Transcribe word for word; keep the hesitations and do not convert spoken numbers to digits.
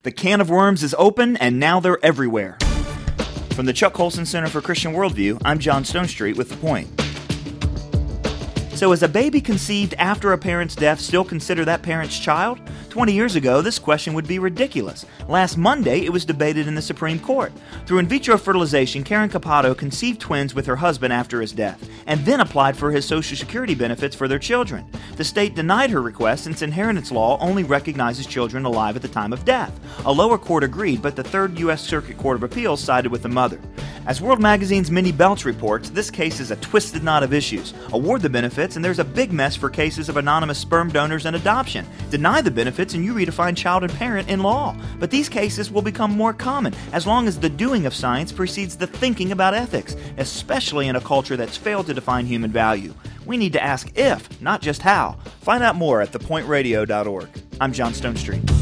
The can of worms is open, and now they're everywhere. From the Chuck Colson Center for Christian Worldview, I'm John Stonestreet with The Point. So is a baby conceived after a parent's death still considered that parent's child? twenty years ago, this question would be ridiculous. Last Monday, it was debated in the Supreme Court. Through in vitro fertilization, Karen Cappato conceived twins with her husband after his death, and then applied for his Social Security benefits for their children. The state denied her request since inheritance law only recognizes children alive at the time of death. A lower court agreed, but the Third U S Circuit Court of Appeals sided with the mother. As World Magazine's Minnie Belch reports, this case is a twisted knot of issues. Award the benefits, and there's a big mess for cases of anonymous sperm donors and adoption. Deny the benefits, and you redefine child and parent in law. But these cases will become more common as long as the doing of science precedes the thinking about ethics, especially in a culture that's failed to define human value. We need to ask if, not just how. Find out more at the point radio dot org. I'm John Stonestreet.